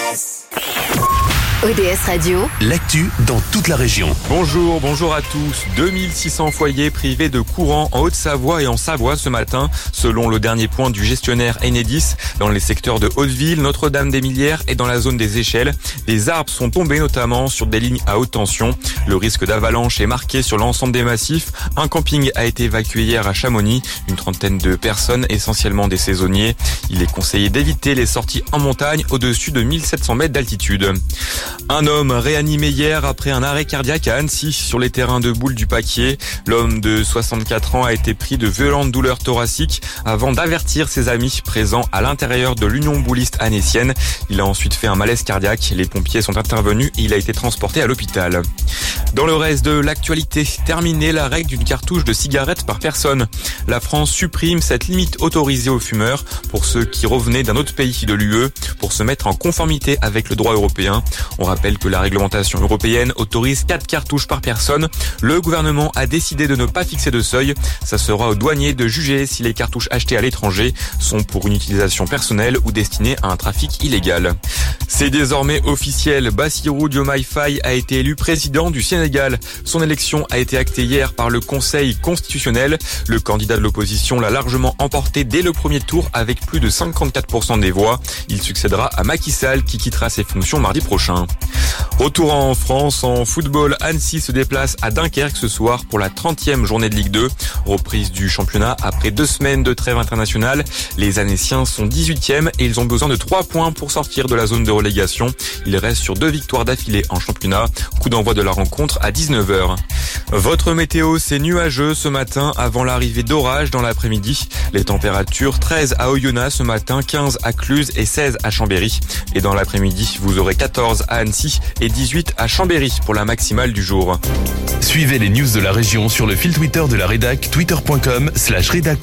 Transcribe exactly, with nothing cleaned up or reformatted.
S. O D S Radio, l'actu dans toute la région. Bonjour, bonjour à tous. deux mille six cents foyers privés de courant en Haute-Savoie et en Savoie ce matin, selon le dernier point du gestionnaire Enedis. Dans les secteurs de Hauteville, Notre-Dame-des-Millières et dans la zone des Échelles, des arbres sont tombés notamment sur des lignes à haute tension. Le risque d'avalanche est marqué sur l'ensemble des massifs. Un camping a été évacué hier à Chamonix. Une trentaine de personnes, essentiellement des saisonniers. Il est conseillé d'éviter les sorties en montagne au-dessus de mille sept cents mètres d'altitude. Un homme réanimé hier après un arrêt cardiaque à Annecy sur les terrains de boules du Paquier. L'homme de soixante-quatre ans a été pris de violentes douleurs thoraciques avant d'avertir ses amis présents à l'intérieur de l'Union bouliste annécienne. Il a ensuite fait un malaise cardiaque. Les pompiers sont intervenus et il a été transporté à l'hôpital. Dans le reste de l'actualité, terminer la règle d'une cartouche de cigarette par personne. La France supprime cette limite autorisée aux fumeurs pour ceux qui revenaient d'un autre pays de l'U E pour se mettre en conformité avec le droit européen. On rappelle que la réglementation européenne autorise quatre cartouches par personne. Le gouvernement a décidé de ne pas fixer de seuil. Ça sera aux douaniers de juger si les cartouches achetées à l'étranger sont pour une utilisation personnelle ou destinées à un trafic illégal. C'est désormais officiel. Bassirou Diomaye Faye a été élu président du Sénégal. Son élection a été actée hier par le Conseil constitutionnel. Le candidat de l'opposition l'a largement emporté dès le premier tour avec plus de cinquante-quatre pour cent des voix. Il succédera à Macky Sall qui quittera ses fonctions mardi prochain. Retour en France, en football, Annecy se déplace à Dunkerque ce soir pour la trentième journée de Ligue deux. Reprise du championnat après deux semaines de trêve internationale. Les Annéciens sont dix-huitièmes et ils ont besoin de trois points pour sortir de la zone de relégation. Ils restent sur deux victoires d'affilée en championnat. Coup d'envoi de la rencontre à dix-neuf heures. Votre météo, c'est nuageux ce matin avant l'arrivée d'orages dans l'après-midi. Les températures treize à Oyonnax ce matin, quinze à Cluse et seize à Chambéry. Et dans l'après-midi, vous aurez quatorze à Annecy et dix-huit à Chambéry pour la maximale du jour. Suivez les news de la région sur le fil Twitter de la rédac, twitter point com slash rédac.